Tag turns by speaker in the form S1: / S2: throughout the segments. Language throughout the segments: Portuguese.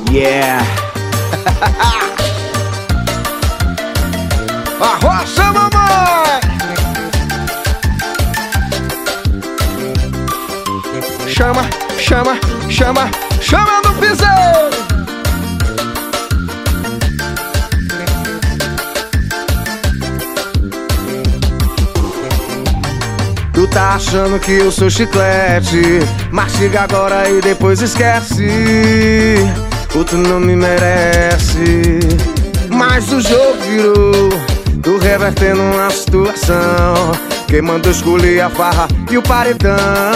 S1: Yeah.
S2: Arrocha, mamãe! Chama, chama, chama, chama no piseiro! Tu tá achando que eu sou chiclete? Mastiga agora e depois esquece. Ou tu não me merece. Mas o jogo virou, tô revertendo uma situação. Quem mandou escolher a farra e o paredão.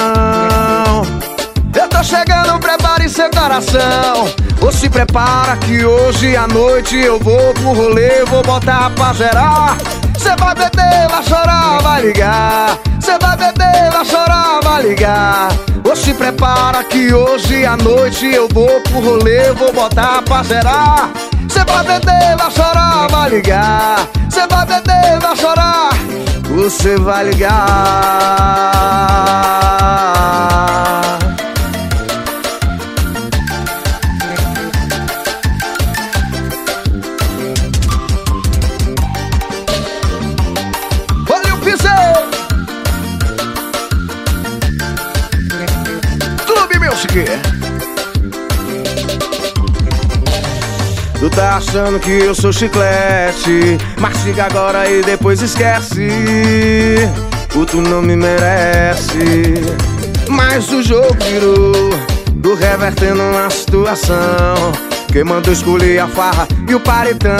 S2: Eu tô chegando, prepare seu coração. Ou se prepara que hoje à noite eu vou pro rolê, vou botar pra gerar. Cê vai beber, vai chorar, vai ligar. Cê vai beber, vai chorar, vai ligar. Ou se prepara que hoje à noite eu vou pro rolê, vou botar pra gerar. Cê vai beber, vai chorar, vai ligar. Cê vai beber, vai chorar, você vai ligar. Olha o piseiro. Clube Music. Tu tá achando que eu sou chiclete? Mastiga agora e depois esquece. Ou tu não me merece. Mas o jogo virou, tô revertendo uma situação. Quem mandou escolher a farra e o paredão.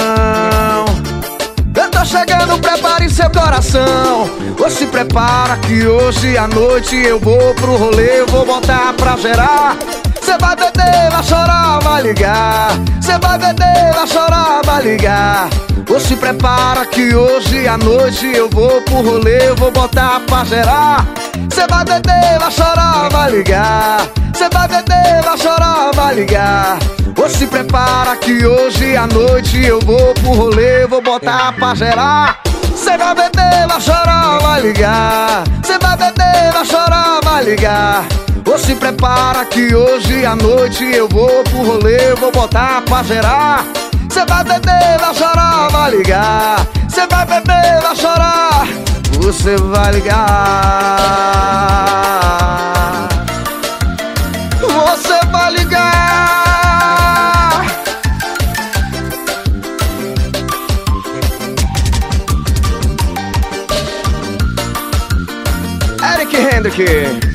S2: Eu tô chegando, prepare seu coração. Ou se prepara que hoje à noite eu vou pro rolê, vou botar pra gerar. Cê vai beber, vai chorar, vai ligar. Cê vai beber, vai chorar, vai ligar. Ou se prepara que hoje à noite eu vou pro rolê, vou botar pra gerar. Cê vai beber, vai chorar, vai ligar. Cê vai beber, vai chorar, vai ligar. Ou se prepara que hoje à noite eu vou pro rolê, vou botar pra gerar. Cê vai beber, vai chorar, vai ligar. Cê vai beber, vai chorar, vai ligar. Ou se prepara que hoje à noite eu vou pro rolê, vou botar pra gerar. Cê vai beber, vai chorar, vai ligar. Cê vai beber, vai chorar, você vai ligar. Você vai ligar. Eric Hendrick.